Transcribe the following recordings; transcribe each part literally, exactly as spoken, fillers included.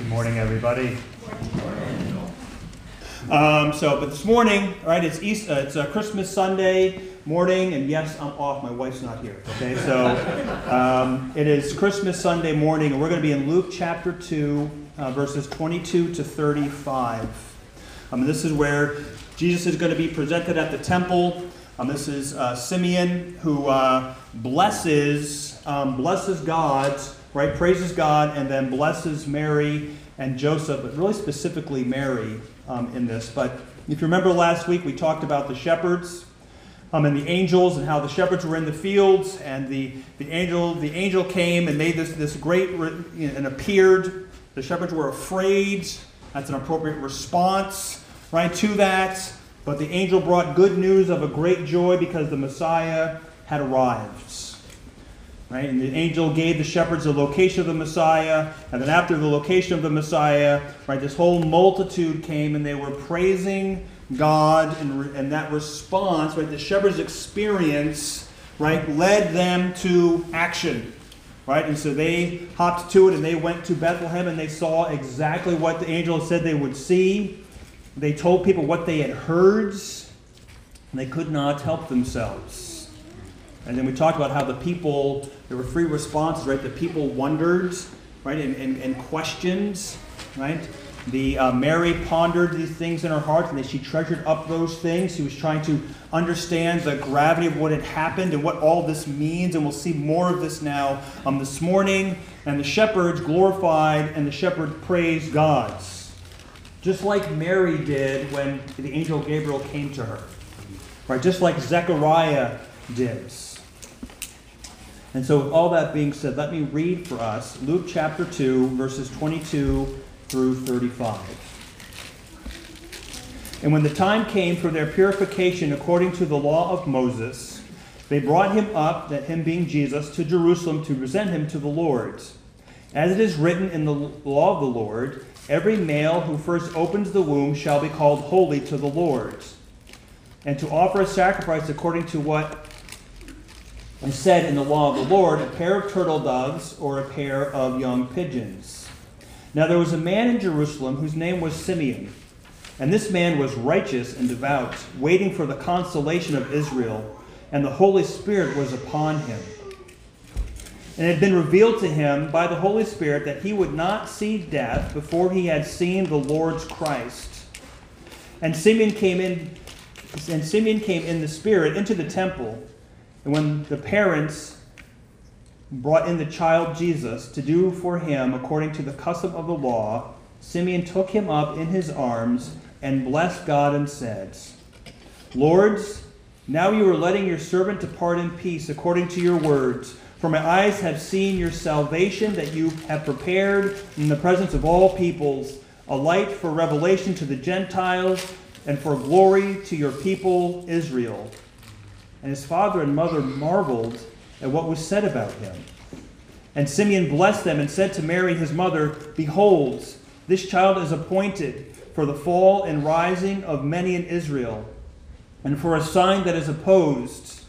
Good morning, everybody. Um, so, but this morning, right? It's Easter. Uh, it's a Christmas Sunday morning, and yes, I'm off. My wife's not here. Okay, so um, it is Christmas Sunday morning, and we're going to be in Luke chapter two, uh, verses twenty-two to thirty-five. Um, this is where Jesus is going to be presented at the temple. Um, this is uh, Simeon who uh, blesses um, blesses God. Right, praises God and then blesses Mary and Joseph, but really specifically Mary um, in this. But if you remember last week, we talked about the shepherds um, and the angels and how the shepherds were in the fields, and the, the angel the angel came and made this this great re- and appeared. The shepherds were afraid. That's an appropriate response, right, to that. But the angel brought good news of a great joy because the Messiah had arrived. Right? And the angel gave the shepherds the location of the Messiah, and then after the location of the Messiah, right, this whole multitude came and they were praising God, and, and that response, right, the shepherds' experience, right, led them to action, right? And so they hopped to it and they went to Bethlehem and they saw exactly what the angel said they would see. They told people what they had heard, and they could not help themselves. And then we talked about how the people, there were three responses, right? The people wondered, right, and, and, and questioned, right? The uh, Mary pondered these things in her heart, and then she treasured up those things. She was trying to understand the gravity of what had happened and what all this means, and we'll see more of this now um, this morning. And the shepherds glorified and the shepherds praised God, just like Mary did when the angel Gabriel came to her, right? Just like Zechariah did. And so with all that being said, let me read for us Luke chapter two, verses twenty-two through thirty-five. And when the time came for their purification according to the law of Moses, they brought him up, that him being Jesus, to Jerusalem to present him to the Lord. As it is written in the law of the Lord, every male who first opens the womb shall be called holy to the Lord, and to offer a sacrifice according to what is said in the law of the Lord, a pair of turtle doves or a pair of young pigeons. Now there was a man in Jerusalem whose name was Simeon, and this man was righteous and devout, waiting for the consolation of Israel, and the Holy Spirit was upon him. And it had been revealed to him by the Holy Spirit that he would not see death before he had seen the Lord's Christ. And Simeon came in, and Simeon came in the Spirit into the temple. And when the parents brought in the child Jesus to do for him according to the custom of the law, Simeon took him up in his arms and blessed God and said, Lord, now you are letting your servant depart in peace according to your words. For my eyes have seen your salvation that you have prepared in the presence of all peoples, a light for revelation to the Gentiles and for glory to your people Israel. And his father and mother marveled at what was said about him. And Simeon blessed them and said to Mary his mother, Behold, this child is appointed for the fall and rising of many in Israel, and for a sign that is opposed,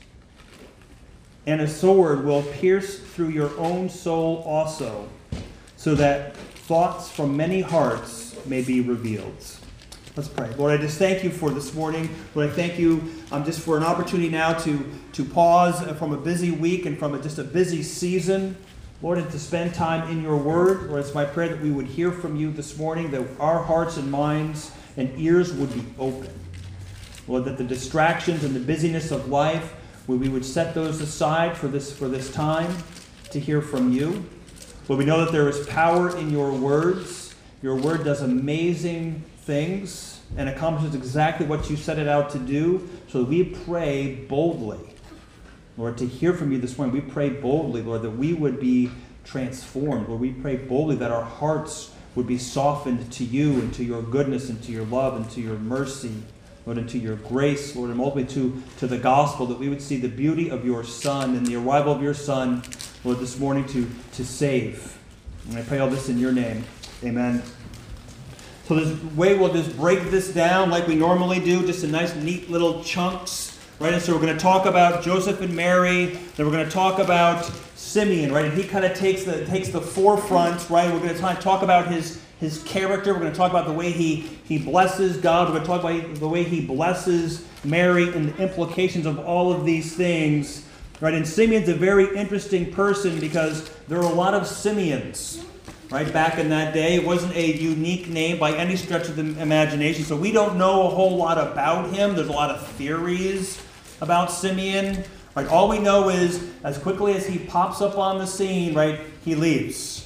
and a sword will pierce through your own soul also, so that thoughts from many hearts may be revealed. Let's pray. Lord, I just thank you for this morning. Lord, I thank you um, just for an opportunity now to, to pause from a busy week and from a, just a busy season, Lord, and to spend time in your word. Lord, it's my prayer that we would hear from you this morning, that our hearts and minds and ears would be open. Lord, that the distractions and the busyness of life, we would set those aside for this, for this time to hear from you. Lord, we know that there is power in your words. Your word does amazing things and accomplishes exactly what you set it out to do. So we pray boldly, Lord, to hear from you this morning. We pray boldly, Lord, that we would be transformed. Lord, we pray boldly that our hearts would be softened to you and to your goodness and to your love and to your mercy, Lord, and to your grace, Lord, and ultimately to, to the gospel, that we would see the beauty of your Son and the arrival of your Son, Lord, this morning to, to save. And I pray all this in your name. Amen. So this way we'll just break this down like we normally do, just in nice, neat little chunks, right? And so we're going to talk about Joseph and Mary, then we're going to talk about Simeon, right? And he kind of takes the takes the forefront, right? We're going to talk about his his character. We're going to talk about the way he he blesses God. We're going to talk about the way he blesses Mary and the implications of all of these things, right? And Simeon's a very interesting person because there are a lot of Simeons, right? Back in that day, it wasn't a unique name by any stretch of the imagination. So we don't know a whole lot about him. There's a lot of theories about Simeon. Right, all we know is, as quickly as he pops up on the scene, right, he leaves.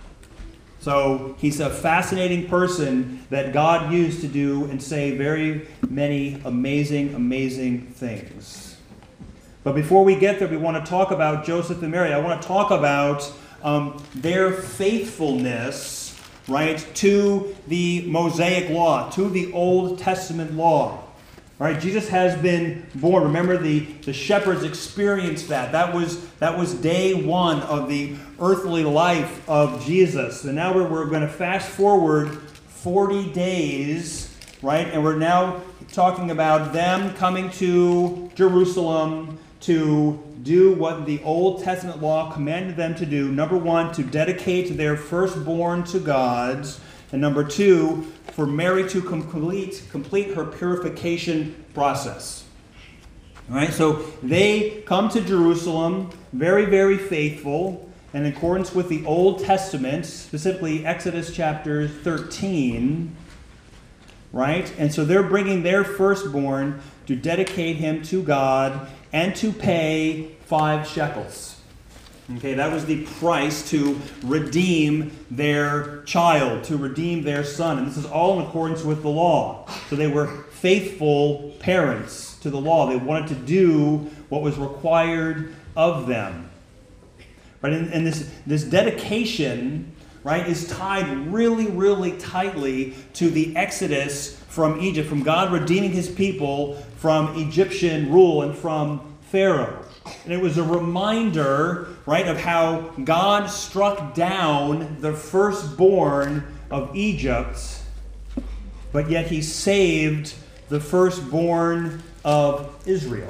So he's a fascinating person that God used to do and say very many amazing, amazing things. But before we get there, we want to talk about Joseph and Mary. I want to talk about um, their faithfulness, right, to the Mosaic law, to the Old Testament law. All right, Jesus has been born. Remember, the, the shepherds experienced that. That was, that was day one of the earthly life of Jesus. And now we're, we're going to fast forward forty days, right? And we're now talking about them coming to Jerusalem to do what the Old Testament law commanded them to do. Number one, to dedicate their firstborn to God. And number two, for Mary to complete, complete her purification process. All right, so they come to Jerusalem, very, very faithful, and in accordance with the Old Testament, specifically Exodus chapter thirteen, right? And so they're bringing their firstborn to dedicate him to God and to pay five shekels. Okay, that was the price to redeem their child, to redeem their son. And this is all in accordance with the law. So they were faithful parents to the law. They wanted to do what was required of them. Right? And, and this, this dedication, right, is tied really, really tightly to the Exodus from Egypt, from God redeeming his people from Egyptian rule and from Pharaoh. And it was a reminder, right, of how God struck down the firstborn of Egypt, but yet he saved the firstborn of Israel.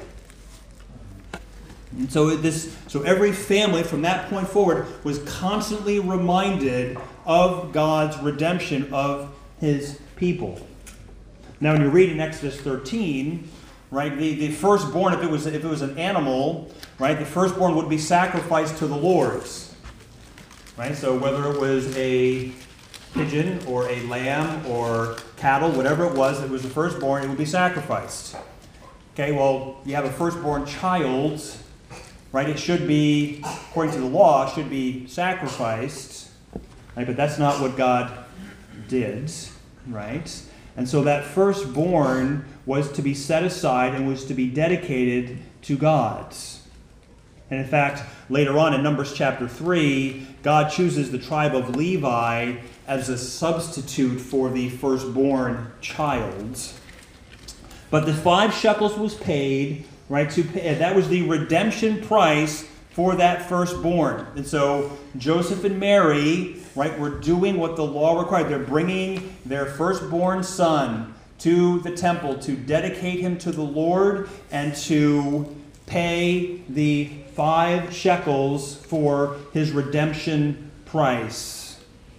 And so this, so every family from that point forward was constantly reminded of God's redemption of his people. Now, when you read in Exodus thirteen, right, the, the firstborn, if it was if it was an animal, right, the firstborn would be sacrificed to the Lord. Right? So whether it was a pigeon or a lamb or cattle, whatever it was, it was the firstborn, it would be sacrificed. Okay, well, you have a firstborn child, right? It should be, according to the law, should be sacrificed. Right? But that's not what God did, right? And so that firstborn was to be set aside and was to be dedicated to God. And in fact, later on in Numbers chapter three, God chooses the tribe of Levi as a substitute for the firstborn child. But the five shekels was paid, right? To pay, that was the redemption price for that firstborn. And so Joseph and Mary, right, were doing what the law required. They're bringing their firstborn son to the temple to dedicate him to the Lord and to pay the five shekels for his redemption price.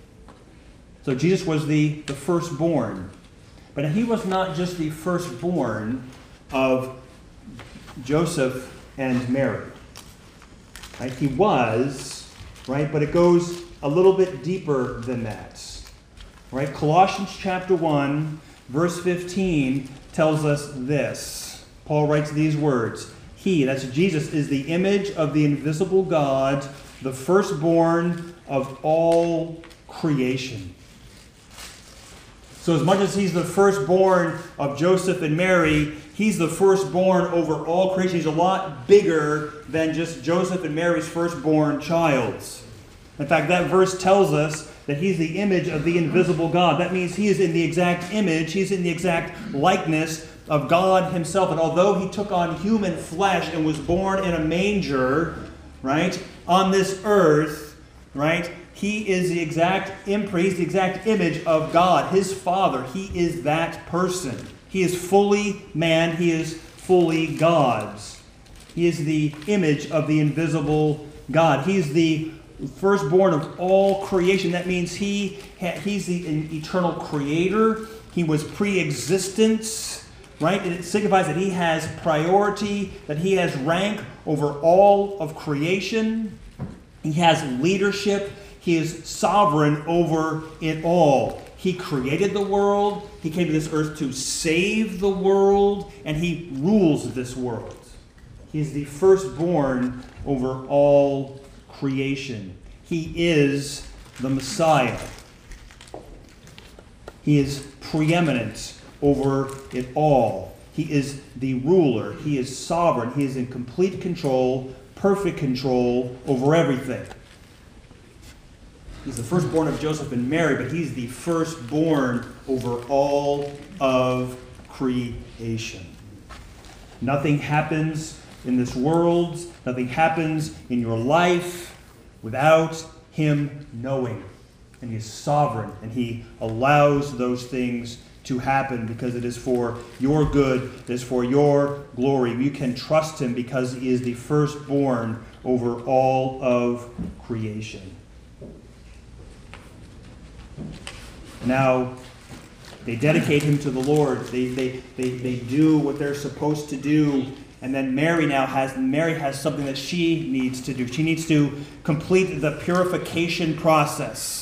So Jesus was the, the firstborn. But he was not just the firstborn of Joseph and Mary. Right? He was, right? But it goes a little bit deeper than that. Right? Colossians chapter one, verse fifteen tells us this. Paul writes these words. He, that's Jesus, is the image of the invisible God, the firstborn of all creation. So as much as he's the firstborn of Joseph and Mary, he's the firstborn over all creation. He's a lot bigger than just Joseph and Mary's firstborn child. In fact, that verse tells us that he's the image of the invisible God. That means he is in the exact image, he's in the exact likeness of God himself. And although he took on human flesh and was born in a manger, right, on this earth, right, he is the exact imprint, he's the exact image of God, his Father. He is that person. He is fully man, he is fully God. He is the image of the invisible God. He's the firstborn of all creation. That means he he's the eternal creator. He was pre-existence, right? And it signifies that he has priority, that he has rank over all of creation. He has leadership. He is sovereign over it all. He created the world. He came to this earth to save the world, and he rules this world. He is the firstborn over all creation. He is the Messiah. He is preeminent over it all. He is the ruler. He is sovereign. He is in complete control, perfect control over everything. He's the firstborn of Joseph and Mary, but he's the firstborn over all of creation. Nothing happens in this world, nothing happens in your life without him knowing. And he is sovereign, and he allows those things to happen because it is for your good, it is for your glory. You can trust him because he is the firstborn over all of creation. Now, they dedicate him to the Lord. They, they, they, they do what they're supposed to do. And then Mary now has, Mary has something that she needs to do. She needs to complete the purification process.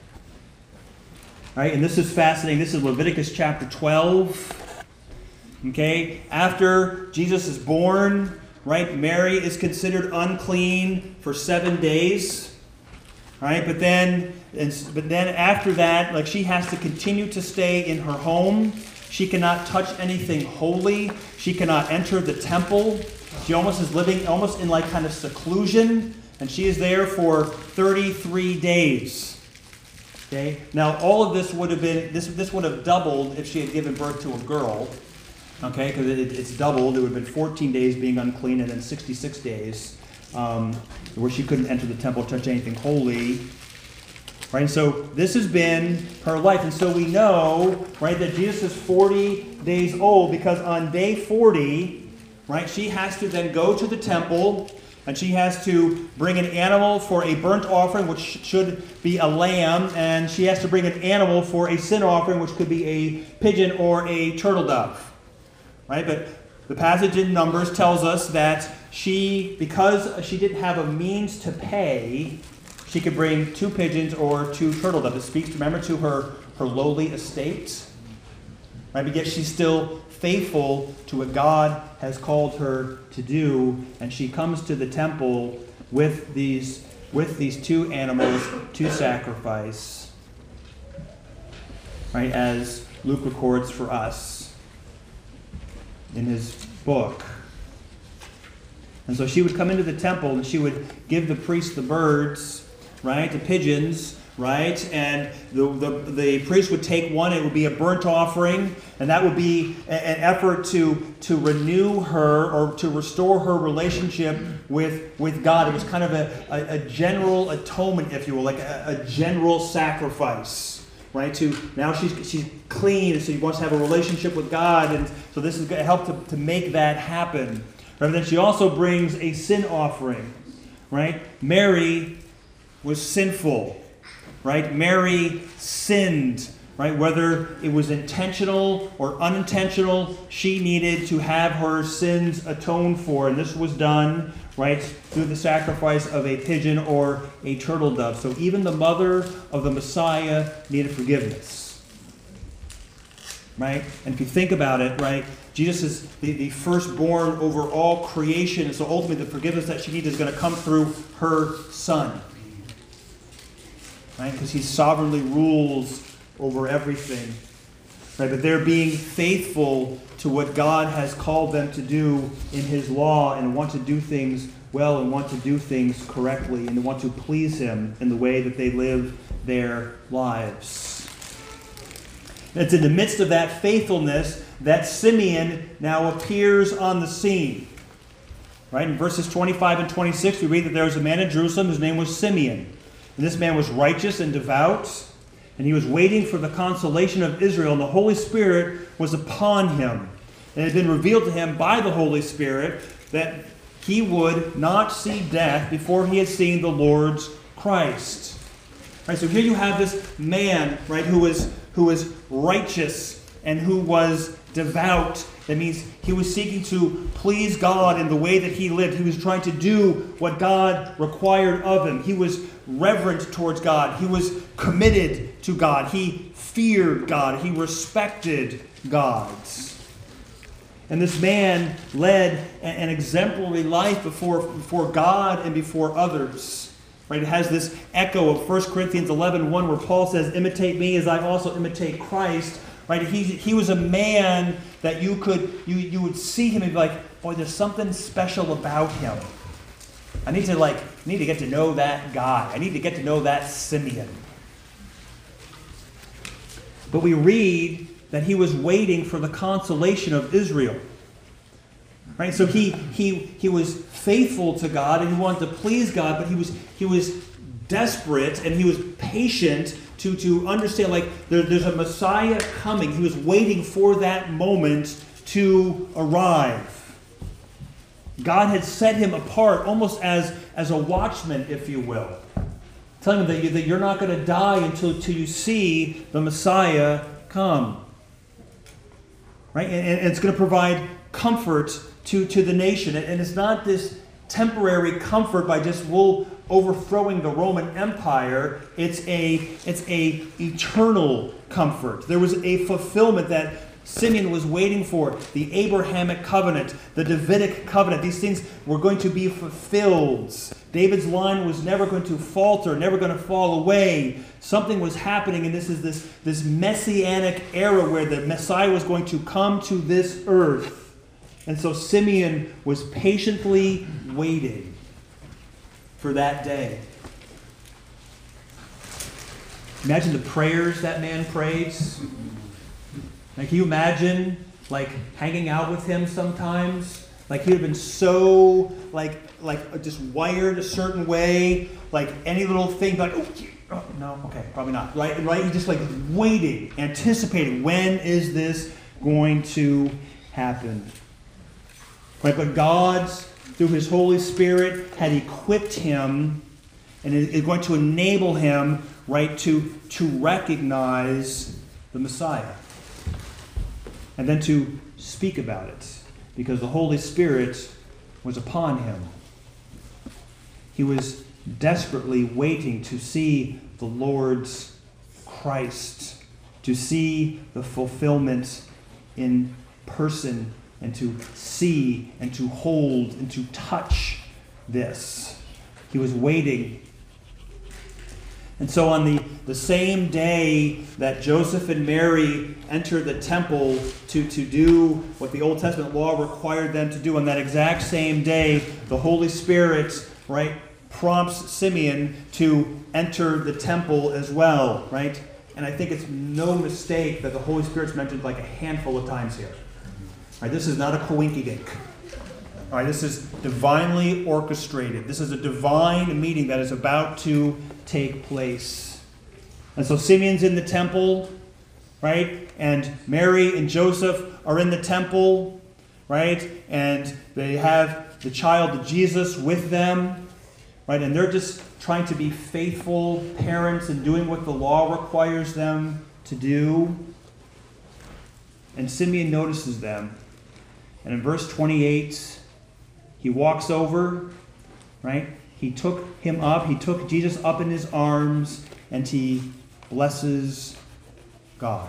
All right, and this is fascinating. This is Leviticus chapter twelve. Okay, after Jesus is born, right, Mary is considered unclean for seven days. All right, but then, but then after that, like she has to continue to stay in her home. She cannot touch anything holy. She cannot enter the temple. She almost is living almost in like kind of seclusion, and she is there for thirty-three days. Okay. Now, all of this would have been this. This would have doubled if she had given birth to a girl. Okay, because it, it's doubled. It would have been fourteen days being unclean, and then sixty-six days um, where she couldn't enter the temple, touch anything holy. Right. And so this has been her life, and so we know, right, that Jesus is forty days old because on day forty, right, she has to then go to the temple. And she has to bring an animal for a burnt offering, which should be a lamb. And she has to bring an animal for a sin offering, which could be a pigeon or a turtle dove. Right? But the passage in Numbers tells us that she, because she didn't have a means to pay, she could bring two pigeons or two turtle doves. It speaks, remember, to her, her lowly estate. Right? But yet she's still faithful to what God has called her to do, and she comes to the temple with these with these two animals to sacrifice, right, as Luke records for us in his book. And so she would come into the temple and she would give the priest the birds, right, the pigeons, right? And the, the, the priest would take one, it would be a burnt offering, and that would be a, an effort to, to renew her or to restore her relationship with, with God. It was kind of a, a, a general atonement, if you will, like a, a general sacrifice, right? To now she's she's clean, and so she wants to have a relationship with God, and so this is going to help to, to make that happen. Right? Then she also brings a sin offering, right? Mary was sinful. Right? Mary sinned, right? Whether it was intentional or unintentional, she needed to have her sins atoned for. And this was done, right, through the sacrifice of a pigeon or a turtle dove. So even the mother of the Messiah needed forgiveness. Right? And if you think about it, right, Jesus is the, the firstborn over all creation. And so ultimately the forgiveness that she needs is going to come through her son. Right? Because he sovereignly rules over everything. Right? But they're being faithful to what God has called them to do in his law and want to do things well and want to do things correctly and want to please him in the way that they live their lives. And it's in the midst of that faithfulness that Simeon now appears on the scene. Right? In verses twenty-five and twenty-six, we read that there was a man in Jerusalem whose name was Simeon. And this man was righteous and devout, and he was waiting for the consolation of Israel, and the Holy Spirit was upon him. And it had been revealed to him by the Holy Spirit that he would not see death before he had seen the Lord's Christ. Right, so here you have this man, right, who was who was righteous and who was devout. That means he was seeking to please God in the way that he lived. He was trying to do what God required of him. He was reverent towards God. He was committed to God. He feared God. He respected God. And this man led an exemplary life before, before God and before others. Right? It has this echo of First Corinthians eleven one, where Paul says, imitate me as I also imitate Christ. Right? He, he was a man that you could you, you would see him and be like, boy, there's something special about him. I need to like need to get to know that guy. I need to get to know that Simeon. But we read that he was waiting for the consolation of Israel. Right? So he he he was faithful to God and he wanted to please God, but he was he was desperate and he was patient to, to understand like there, there's a Messiah coming. He was waiting for that moment to arrive. God had set him apart almost as, as a watchman, if you will. Telling him that, you, that you're not going to die until, until you see the Messiah come. Right? And, and it's going to provide comfort to, to the nation. And it's not this temporary comfort by just wool overthrowing the Roman Empire. It's a it's a eternal comfort. There was a fulfillment that Simeon was waiting for. The Abrahamic covenant, the Davidic covenant. These things were going to be fulfilled. David's line was never going to falter, never going to fall away. Something was happening, and this is this, this messianic era where the Messiah was going to come to this earth. And so Simeon was patiently waiting for that day. Imagine the prayers that man prays. Like, can you imagine, like, hanging out with him sometimes? Like, he would have been so, like, like just wired a certain way. Like, any little thing, like, oh, oh no, okay, probably not. Right? Right? He's just, like, waiting, anticipating, when is this going to happen? Right? But God, through his Holy Spirit, had equipped him and is going to enable him, right, to, to recognize the Messiah. And then to speak about it, because the Holy Spirit was upon him. He was desperately waiting to see the Lord's Christ, to see the fulfillment in person, and to see and to hold and to touch this. He was waiting. And so on the, the same day that Joseph and Mary entered the temple to, to do what the Old Testament law required them to do, on that exact same day, the Holy Spirit, right, prompts Simeon to enter the temple as well, right? And I think it's no mistake that the Holy Spirit's mentioned like a handful of times here. Right, this is not a coinkydink. All right, this is divinely orchestrated. This is a divine meeting that is about to take place. And so Simeon's in the temple, right? And Mary and Joseph are in the temple, right? And they have the child Jesus with them, right? And they're just trying to be faithful parents and doing what the law requires them to do. And Simeon notices them. And in verse twenty-eight, he walks over, right? He took him up. He took Jesus up in his arms, and he blesses God.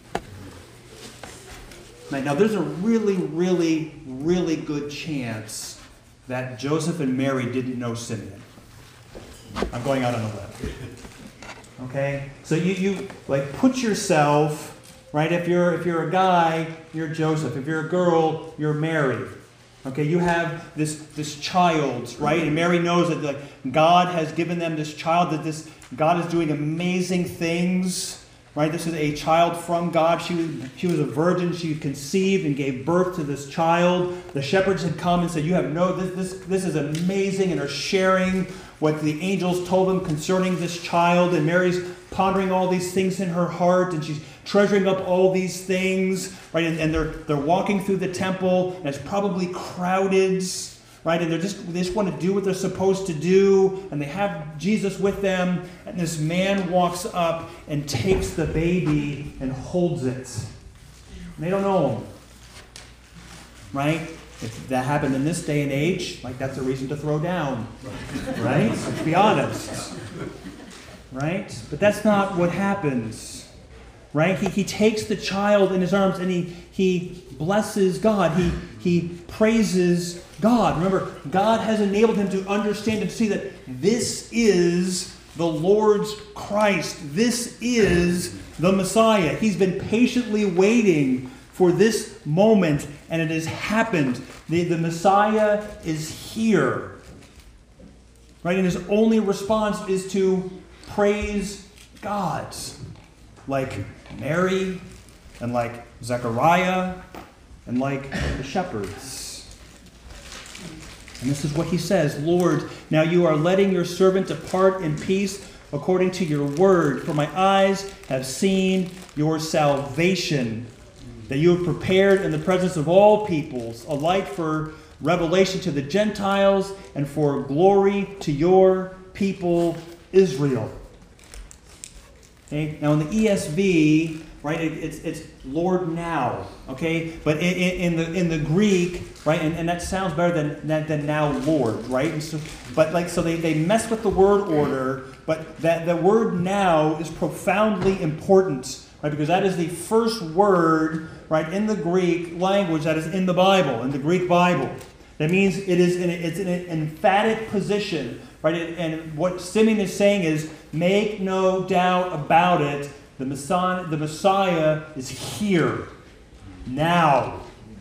Now, there's a really, really, really good chance that Joseph and Mary didn't know Simeon. I'm going out on a limb. Okay? So you, you like, put yourself... Right? If you're if you're a guy, you're Joseph. If you're a girl, you're Mary. Okay, you have this this child, right? And Mary knows that like God has given them this child, that this God is doing amazing things. Right? This is a child from God. She was she was a virgin. She conceived and gave birth to this child. The shepherds had come and said, "You have no this this this is amazing," and are sharing what the angels told them concerning this child. And Mary's pondering all these things in her heart, and she's treasuring up all these things, right? And, and they're they're walking through the temple, and it's probably crowded, right? And they're just, they just want to do what they're supposed to do, and they have Jesus with them, and this man walks up and takes the baby and holds it. And they don't know him, right? If that happened in this day and age, like that's a reason to throw down, right? Let's be honest, right? But that's not what happens, right? He, he takes the child in his arms and he, he blesses God. He, he praises God. Remember, God has enabled him to understand and see that this is the Lord's Christ. This is the Messiah. He's been patiently waiting for this moment, and it has happened. The, the Messiah is here. Right? And his only response is to praise God. Like Mary, and like Zechariah, and like the shepherds. And this is what he says, Lord, now you are letting your servant depart in peace according to your word, for my eyes have seen your salvation, that you have prepared in the presence of all peoples, a light for revelation to the Gentiles and for glory to your people Israel. Okay? Now in the E S V, right, it, it's it's Lord now, okay? But in, in the in the Greek, right, and, and that sounds better than, than than now Lord, right? And so, but like so they, they mess with the word order, but that the word now is profoundly important, right? Because that is the first word, right, in the Greek language that is in the Bible, in the Greek Bible. That means it is in a, it's in an emphatic position, right? And what Simeon is saying is, make no doubt about it, the Messiah, the Messiah is here, now.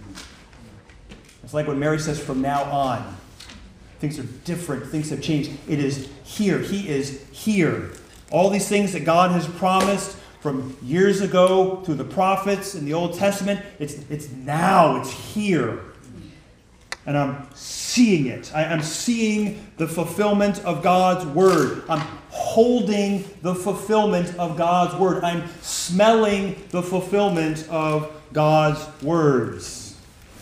It's like when Mary says, from now on. Things are different, things have changed. It is here, he is here. All these things that God has promised from years ago through the prophets in the Old Testament, it's, it's now, it's here. And I'm seeing it. I, I'm seeing the fulfillment of God's word. I'm holding the fulfillment of God's word. I'm smelling the fulfillment of God's words.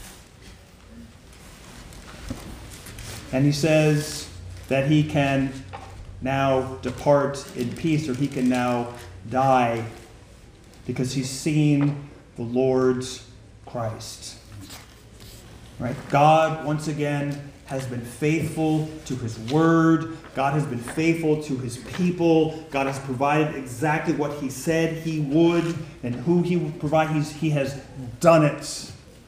And he says that he can now depart in peace, or he can now die, because he's seen the Lord's Christ. Right? God, once again, has been faithful to his word. God has been faithful to his people. God has provided exactly what he said he would, and who he would provide. He's, he has done it.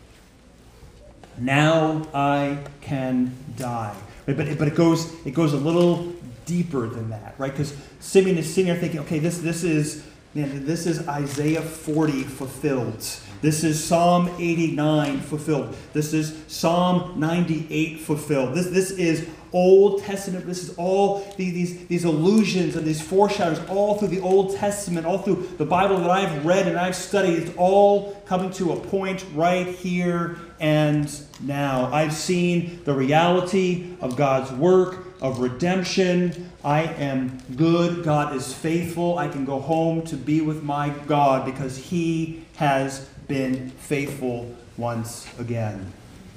Now I can die. Right? But, but it goes it goes a little deeper than that, right? Because Simeon is sitting there thinking, okay, this this is man, this is Isaiah forty fulfilled. This is Psalm eighty-nine fulfilled. This is Psalm ninety-eight fulfilled. This, this is Old Testament. This is all these, these, these allusions and these foreshadows all through the Old Testament, all through the Bible that I've read and I've studied. It's all coming to a point right here and now. I've seen the reality of God's work of redemption. I am good. God is faithful. I can go home to be with my God because he has been faithful once again.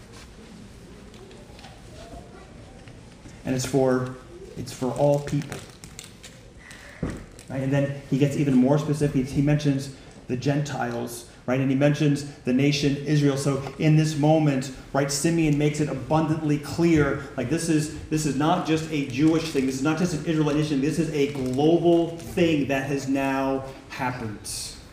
And it's for it's for all people. Right? And then he gets even more specific. He mentions the Gentiles, right? And he mentions the nation Israel. So in this moment, right, Simeon makes it abundantly clear, like this is this is not just a Jewish thing. This is not just an Israelite issue. This is a global thing that has now happened.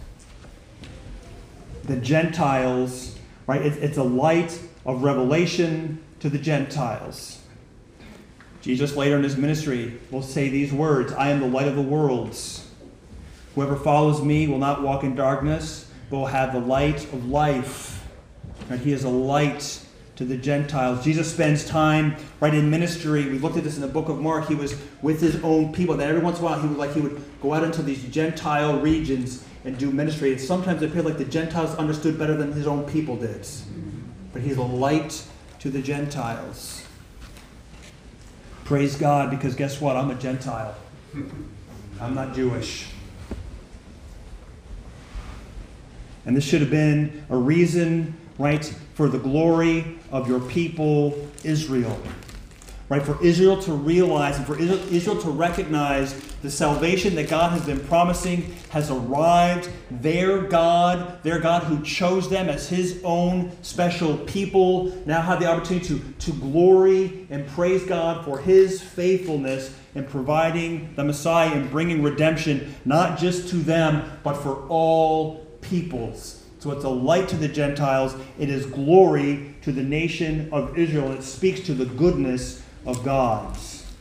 The Gentiles, right? It's, it's a light of revelation to the Gentiles. Jesus later in his ministry will say these words, I am the light of the world. Whoever follows me will not walk in darkness, but will have the light of life. And he is a light to the Gentiles. Jesus spends time right in ministry. We looked at this in the book of Mark. He was with his own people. That every once in a while he would like he would go out into these Gentile regions and do ministry. And sometimes it appeared like the Gentiles understood better than his own people did. But he's a light to the Gentiles. Praise God, because guess what? I'm a Gentile. I'm not Jewish. And this should have been a reason, right, for the glory of your people, Israel. Right, for Israel to realize and for Israel to recognize the salvation that God has been promising has arrived. Their God, their God who chose them as his own special people, now have the opportunity to, to glory and praise God for his faithfulness in providing the Messiah and bringing redemption, not just to them, but for all peoples. So it's a light to the Gentiles. It is glory to the nation of Israel. It speaks to the goodness of God.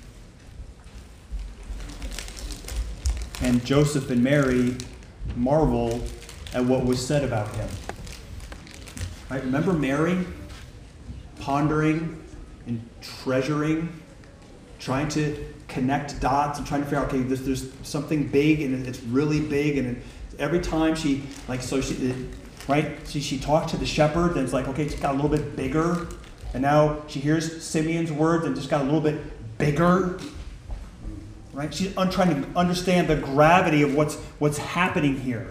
And Joseph and Mary marvel at what was said about him. Right? Remember Mary pondering and treasuring, trying to connect dots and trying to figure out, okay, there's, there's something big and it's really big, and every time she, like, so she, right? She, she talked to the shepherd, and it's like, okay, it's got a little bit bigger. And now she hears Simeon's words and just got a little bit bigger. Right? She's un- trying to understand the gravity of what's what's happening here.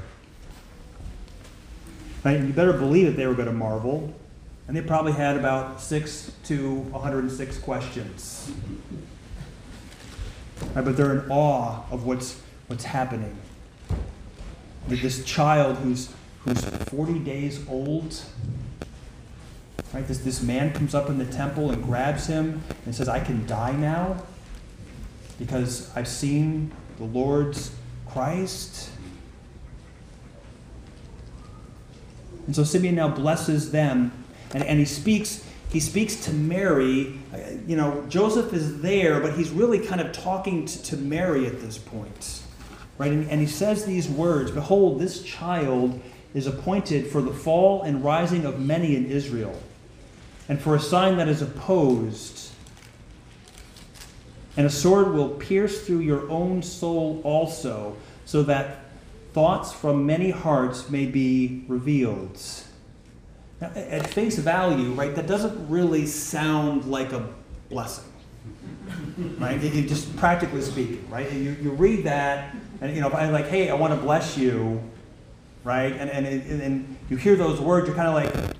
Right? And you better believe that they were going to marvel. And they probably had about six to one hundred six questions. Right? But they're in awe of what's what's happening. With this child who's who's forty days old. Right, this, this man comes up in the temple and grabs him and says, I can die now because I've seen the Lord's Christ. And so Simeon now blesses them, and, and he speaks he speaks to Mary. You know, Joseph is there, but he's really kind of talking to, to Mary at this point. Right, and, and he says these words, behold, this child is appointed for the fall and rising of many in Israel, and for a sign that is opposed. And a sword will pierce through your own soul also, so that thoughts from many hearts may be revealed. Now, at face value, right, that doesn't really sound like a blessing. Right? It, it just practically speaking, right? You, you read that, and you know, if I'm like, hey, I want to bless you, right? And and, and, and you hear those words, you're kind of like,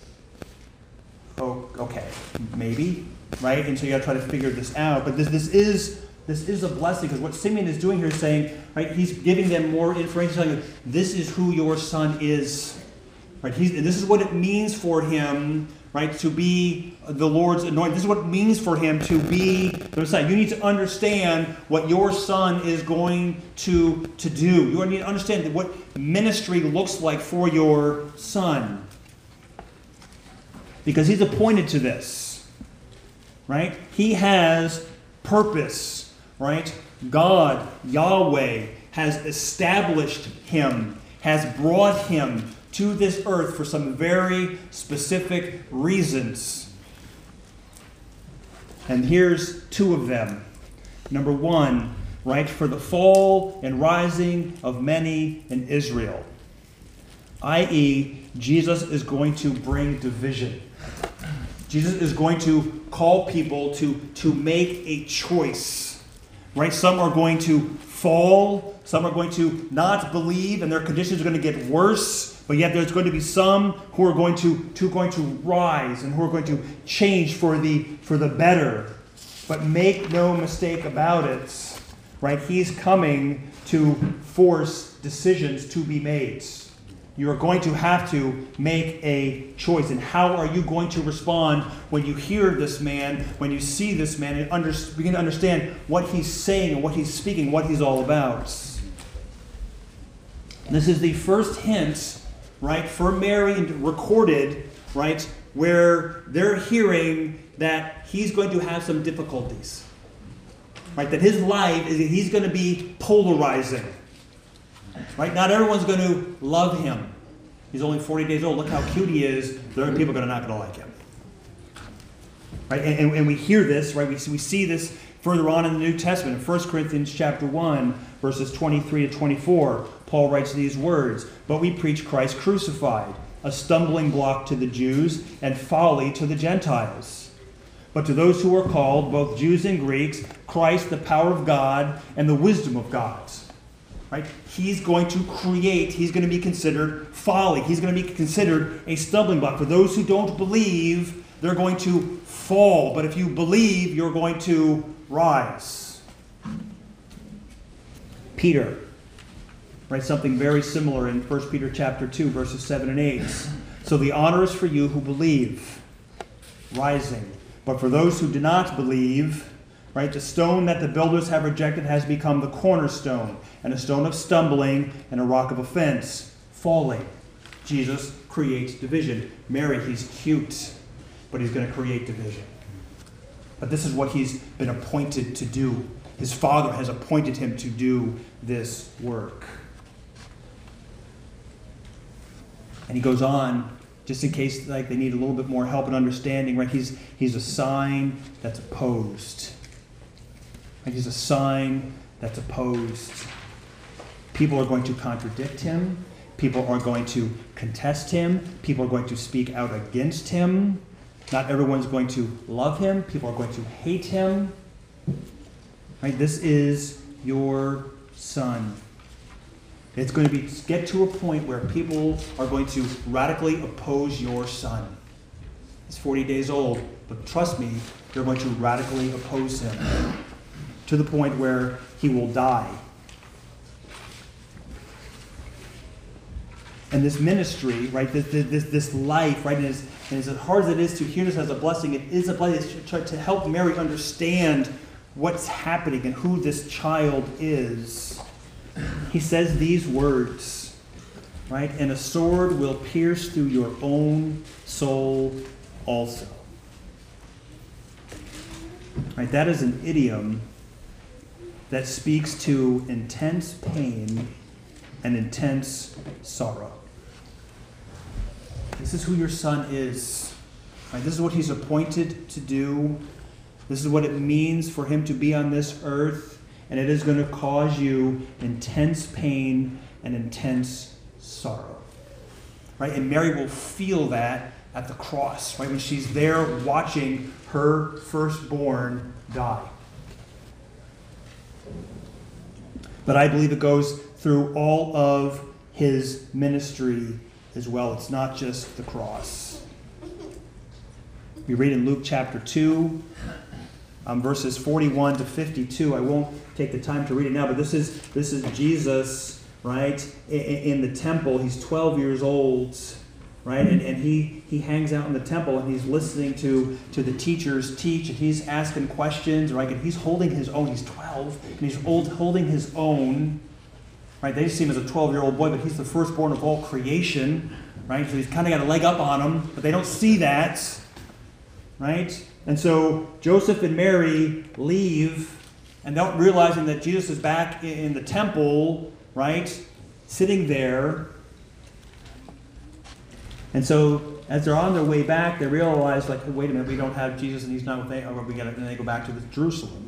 oh, okay, maybe, right? And so you got to try to figure this out. But this this is this is a blessing, because what Simeon is doing here is saying, right? He's giving them more information, telling them, this is who your son is, right? He's, this is what it means for him, right, to be the Lord's anointed. This is what it means for him to be the Messiah. You need to understand what your son is going to to do. You need to understand what ministry looks like for your son, because he's appointed to this, right? He has purpose, right? God, Yahweh, has established him, has brought him to this earth for some very specific reasons. And here's two of them. Number one, right, for the fall and rising of many in Israel, that is, Jesus is going to bring division. Jesus is going to call people to, to make a choice, right? Some are going to fall. Some are going to not believe, and their conditions are going to get worse. But yet there's going to be some who are going to, to going to rise and who are going to change for the for the better. But make no mistake about it, right? He's coming to force decisions to be made. You are going to have to make a choice. And how are you going to respond when you hear this man, when you see this man, and under, begin to understand what he's saying and what he's speaking, what he's all about? This is the first hint, right, for Mary recorded, right, where they're hearing that he's going to have some difficulties. Right, that his life is, he's going to be polarizing. Right? Not everyone's going to love him. He's only forty days old. Look how cute he is. There are people that are not going to like him. Right? And, and, and we hear this, right? We see, we see this further on in the New Testament. In First Corinthians chapter one, verses twenty-three to twenty-four, Paul writes these words, "But we preach Christ crucified, a stumbling block to the Jews and folly to the Gentiles. But to those who are called, both Jews and Greeks, Christ, the power of God and the wisdom of God." right? He's going to create, he's going to be considered folly. He's going to be considered a stumbling block. For those who don't believe, they're going to fall. But if you believe, you're going to rise. Peter writes something very similar in First Peter chapter two, verses seven and eight. So the honor is for you who believe, rising. But for those who do not believe, right, the stone that the builders have rejected has become the cornerstone, and a stone of stumbling and a rock of offense, falling. Jesus creates division. Mary, he's cute, but he's going to create division. But this is what he's been appointed to do. His Father has appointed him to do this work. And he goes on, just in case like they need a little bit more help and understanding, right? He's he's a sign that's opposed. Right? He's a sign that's opposed. People are going to contradict him. People are going to contest him. People are going to speak out against him. Not everyone's going to love him. People are going to hate him. Right? This is your son. It's going to be get to a point where people are going to radically oppose your son. He's forty days old, but trust me, they're going to radically oppose him to the point where he will die. And this ministry, right, this, this, this life, right, and as, and as hard as it is to hear this as a blessing, it is a blessing to, try to help Mary understand what's happening and who this child is. He says these words, right? And a sword will pierce through your own soul also. Right? That is an idiom that speaks to intense pain and intense sorrow. This is who your son is. Right? This is what he's appointed to do. This is what it means for him to be on this earth. And it is going to cause you intense pain and intense sorrow. Right? And Mary will feel that at the cross, right? When she's there watching her firstborn die. But I believe it goes through all of his ministry as well. It's not just the cross. We read in Luke chapter two, um, verses forty-one to fifty-two. I won't take the time to read it now, but this is this is Jesus, right, in, in the temple. He's twelve years old, right, and, and he, he hangs out in the temple, and he's listening to, to the teachers teach, and he's asking questions, right, and he's holding his own. He's twelve, and he's old, holding his own, right. They see him as a twelve-year-old boy, but he's the firstborn of all creation, right, so he's kind of got a leg up on him, but they don't see that, right, and so Joseph and Mary leave, and not realizing that Jesus is back in the temple, right, sitting there. And so as they're on their way back, they realize, like, wait a minute, we don't have Jesus and he's not with they, or we got and they go back to Jerusalem.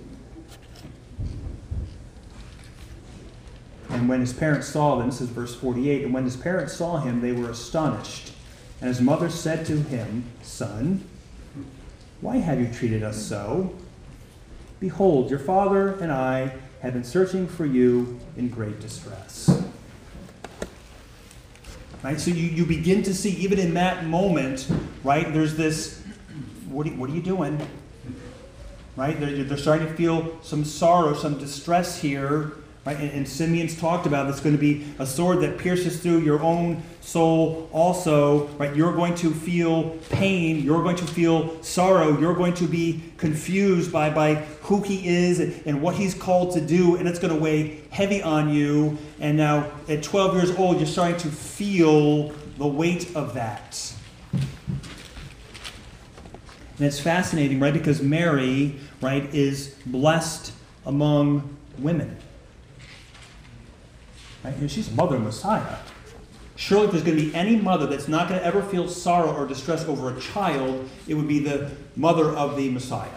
And when his parents saw them, this is verse forty-eight, and when his parents saw him, they were astonished. And his mother said to him, Son, why have you treated us so? Behold, your father and I have been searching for you in great distress. Right? So you, you begin to see, even in that moment, right, there's this, what are you, what are you doing? Right? They're, they're starting to feel some sorrow, some distress here. Right? And, and Simeon's talked about it's going to be a sword that pierces through your own soul also. Right? You're going to feel pain. You're going to feel sorrow. You're going to be confused by, by who he is and, and what he's called to do. And it's going to weigh heavy on you. And now at twelve years old, you're starting to feel the weight of that. And it's fascinating, right? Because Mary, right, is blessed among women. Right? And she's mother of Messiah. Surely if there's going to be any mother that's not going to ever feel sorrow or distress over a child, it would be the mother of the Messiah.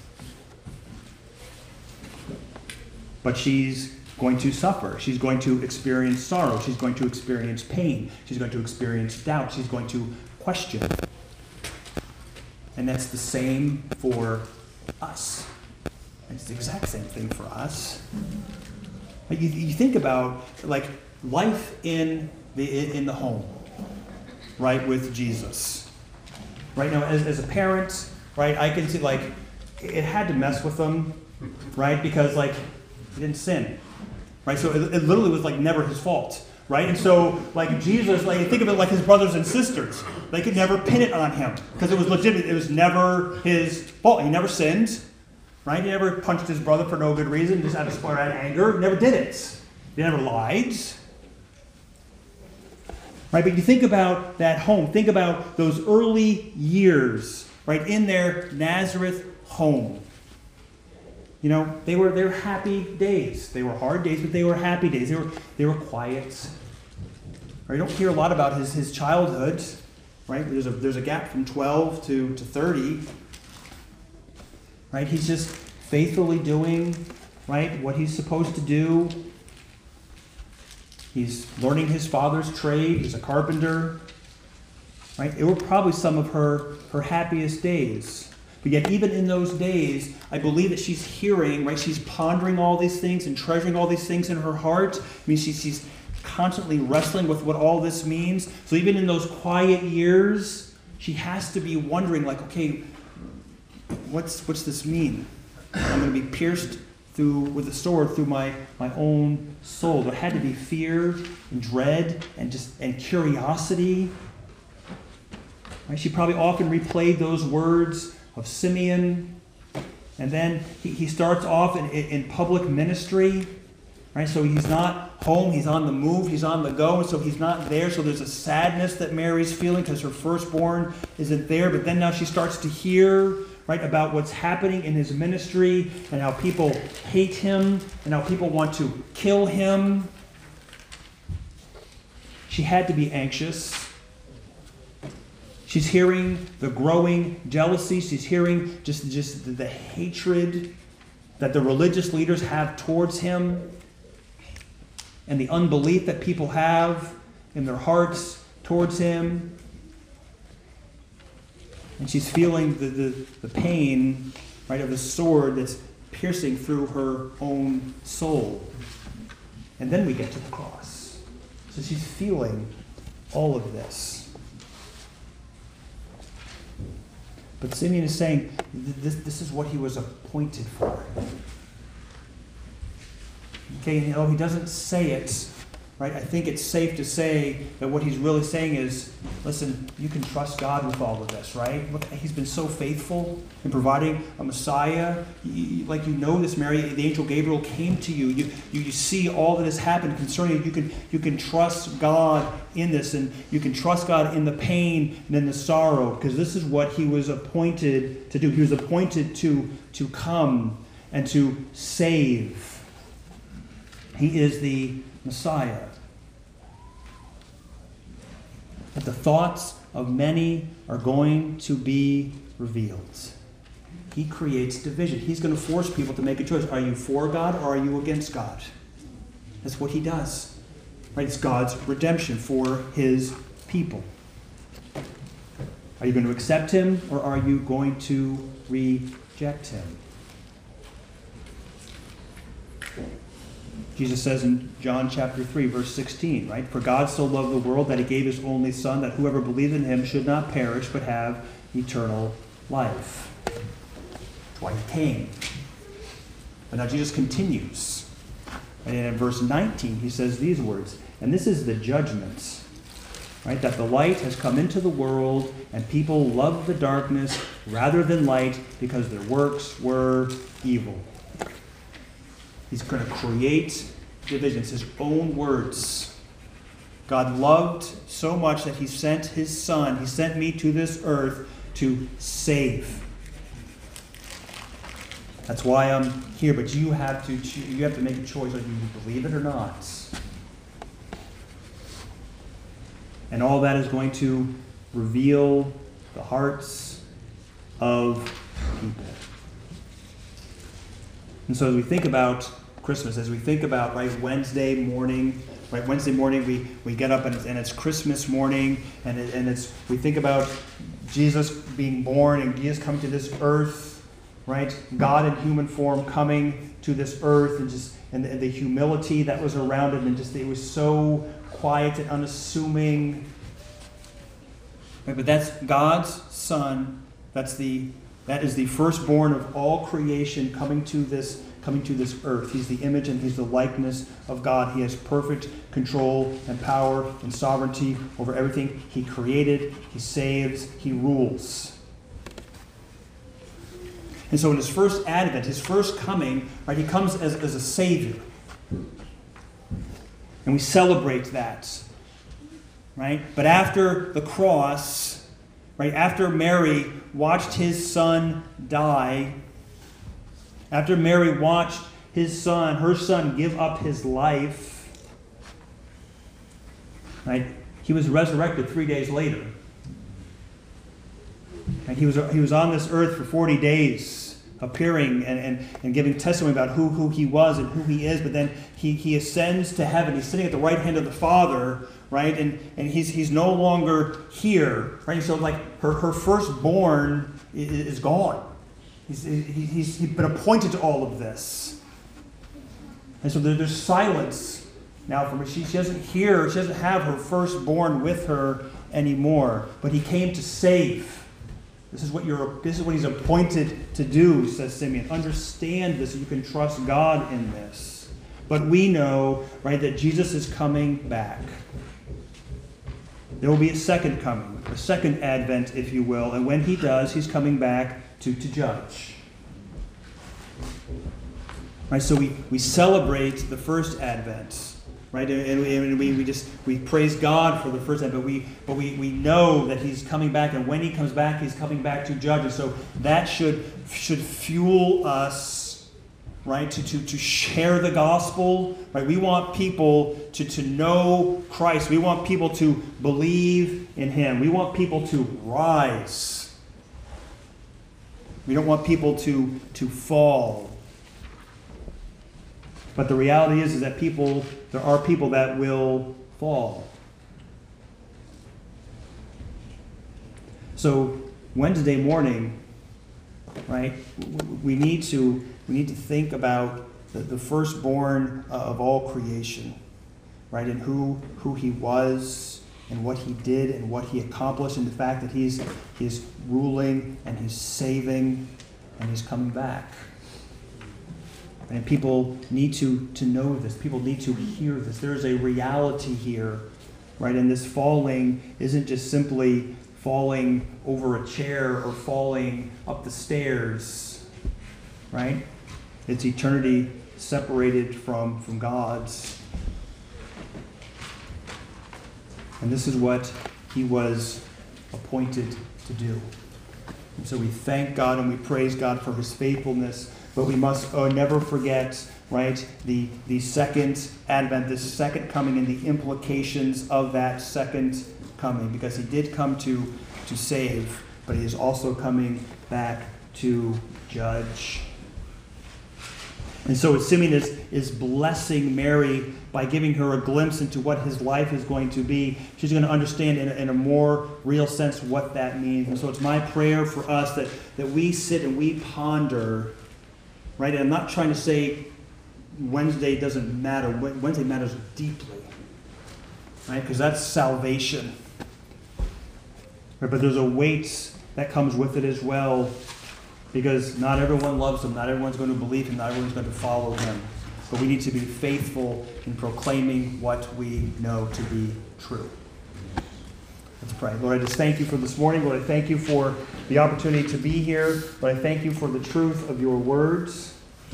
But she's going to suffer. She's going to experience sorrow. She's going to experience pain. She's going to experience doubt. She's going to question. And that's the same for us. It's the exact same thing for us. Like you, you think about like life in the in the home, right, with Jesus. Right now, as, as a parent, right, I can see like it had to mess with them, right, because like he didn't sin, right. So it, it literally was like never his fault, right. And so like Jesus, like think of it like his brothers and sisters. They could never pin it on him because it was legitimate. It was never his fault. He never sinned, right. He never punched his brother for no good reason, just out of spite, out of anger. He never did it. He never lied. Right, but you think about that home. Think about those early years, right, in their Nazareth home. You know, they were they were happy days. They were hard days, but they were happy days. They were they were quiet. Right, you don't hear a lot about his, his childhood. Right, there's a there's a gap from twelve to, to thirty. Right, he's just faithfully doing, right, what he's supposed to do. He's learning his father's trade. He's a carpenter. Right? It were probably some of her, her happiest days. But yet even in those days, I believe that she's hearing, right? She's pondering all these things and treasuring all these things in her heart. I mean, she, she's constantly wrestling with what all this means. So even in those quiet years, she has to be wondering, like, okay, what's what's this mean? I'm going to be pierced through with a sword through my, my own soul. There had to be fear and dread and just and curiosity. Right? She probably often replayed those words of Simeon. And then he, he starts off in, in public ministry. Right? So he's not home, he's on the move, he's on the go, and so he's not there. So there's a sadness that Mary's feeling because her firstborn isn't there. But then now she starts to hear, right, about what's happening in his ministry and how people hate him and how people want to kill him. She had to be anxious. She's hearing the growing jealousy. She's hearing just, just the, the hatred that the religious leaders have towards him and the unbelief that people have in their hearts towards him. And she's feeling the, the, the pain, right, of the sword that's piercing through her own soul. And then we get to the cross. So she's feeling all of this. But Simeon is saying this, this is what he was appointed for. Okay, and though he doesn't say it, right, I think it's safe to say that what he's really saying is, listen, you can trust God with all of this, right? Look, he's been so faithful in providing a Messiah. You, like you know this, Mary, the angel Gabriel came to you. You, you. you see all that has happened concerning you. You can, you can trust God in this, and you can trust God in the pain and in the sorrow, because this is what he was appointed to do. He was appointed to, to come and to save. He is the Messiah. But the thoughts of many are going to be revealed. He creates division. He's going to force people to make a choice. Are you for God or are you against God? That's what he does. Right? It's God's redemption for his people. Are you going to accept him or are you going to reject him? Jesus says in John chapter three, verse sixteen, right? For God so loved the world that he gave his only Son, that whoever believed in him should not perish, but have eternal life. That's why he came. But now Jesus continues. And in verse nineteen, he says these words, and this is the judgment, right? That the light has come into the world, and people love the darkness rather than light because their works were evil. He's going to create divisions, his own words. God loved so much that he sent his Son. He sent me to this earth to save. That's why I'm here. But you have to choose, you have to make a choice whether you believe it or not. And all that is going to reveal the hearts of people. And so as we think about Christmas, as we think about, right, Wednesday morning, right, Wednesday morning we, we get up and it's, and it's Christmas morning, and it, and it's we think about Jesus being born and Jesus coming to this earth, right, God in human form coming to this earth, and just and the, and the humility that was around him, and just it was so quiet and unassuming. Right, but that's God's Son. That's the that is the firstborn of all creation coming to this coming to this earth. He's the image and he's the likeness of God. He has perfect control and power and sovereignty over everything. He created, he saves, he rules. And so in his first advent, his first coming, right, he comes as, as a savior. And we celebrate that. Right? But after the cross, right, after Mary watched his son die, after Mary watched his son, her son, give up his life, right, he was resurrected three days later. And he was, he was on this earth for forty days, appearing and, and, and giving testimony about who, who he was and who he is. But then he, he ascends to heaven. He's sitting at the right hand of the Father, right? And, and he's, he's no longer here, right? So like her, her firstborn is, is gone. He's, he's, he's been appointed to all of this. And so there, there's silence now from her. She, she doesn't hear, she doesn't have her firstborn with her anymore. But he came to save. This is what you're. This is what he's appointed to do, says Simeon. Understand this, so you can trust God in this. But we know, right, that Jesus is coming back. There will be a second coming, a second advent, if you will. And when he does, he's coming back to, to judge. Right, so we, we celebrate the first advent. Right, and we, and we, we just we praise God for the first advent, but we but we, we know that he's coming back, and when he comes back, he's coming back to judge. And so that should should fuel us, right, to, to, to share the gospel. Right, we want people to, to know Christ. We want people to believe in him. We want people to rise. We don't want people to, to fall. But the reality is, is that people, there are people that will fall. So Wednesday morning, right, we need to we need to think about the, the firstborn of all creation, right, and who who he was and what he did and what he accomplished, and the fact that he's he's ruling and he's saving and he's coming back. And people need to, to know this. People need to hear this. There is a reality here, right? And this falling isn't just simply falling over a chair or falling up the stairs, right? It's eternity separated from, from God's. And this is what he was appointed to do. And so we thank God and we praise God for his faithfulness. But we must uh, never forget, right, the, the second advent, this second coming, and the implications of that second coming. Because he did come to, to save, but he is also coming back to judge. And so Simeon is, is blessing Mary by giving her a glimpse into what his life is going to be. She's going to understand in a, in a more real sense what that means. And so it's my prayer for us that, that we sit and we ponder. Right, and I'm not trying to say Wednesday doesn't matter. Wednesday matters deeply, right? Because that's salvation. Right, but there's a weight that comes with it as well, because not everyone loves him. Not everyone's going to believe him. Not everyone's going to follow him. But we need to be faithful in proclaiming what we know to be true. Let's pray. Lord, I just thank you for this morning. Lord, I thank you for the opportunity to be here. Lord, I thank you for the truth of your words.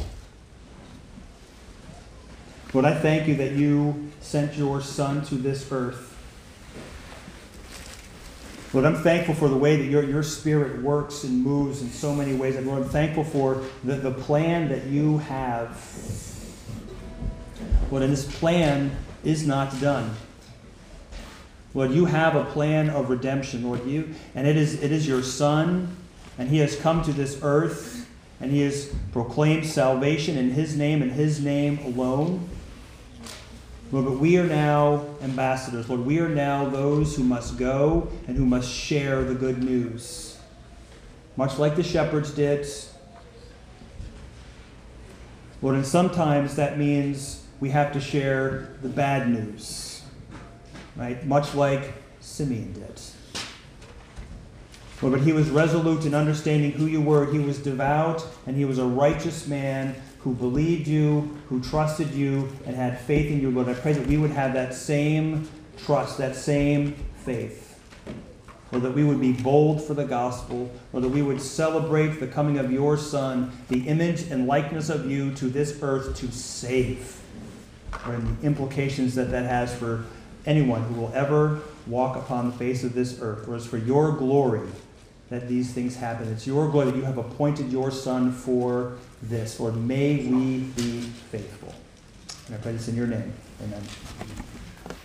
Lord, I thank you that you sent your Son to this earth. Lord, I'm thankful for the way that your, your Spirit works and moves in so many ways. And Lord, I'm thankful for the, the plan that you have. Lord, and this plan is not done. Lord, you have a plan of redemption, Lord, you, and it is it is your Son, and he has come to this earth, and he has proclaimed salvation in his name and his name alone. Lord, but we are now ambassadors. Lord, we are now those who must go and who must share the good news. Much like the shepherds did. Lord, and sometimes that means we have to share the bad news, right? Much like Simeon did. Lord, but he was resolute in understanding who you were. He was devout, and he was a righteous man who believed you, who trusted you, and had faith in you. Lord, I pray that we would have that same trust, that same faith. Or that we would be bold for the gospel, or that we would celebrate the coming of your Son, the image and likeness of you to this earth to save, or in the implications that that has for anyone who will ever walk upon the face of this earth. Or it's for your glory that these things happen. It's your glory that you have appointed your Son for this. Lord, may we be faithful. And I pray this in your name. Amen.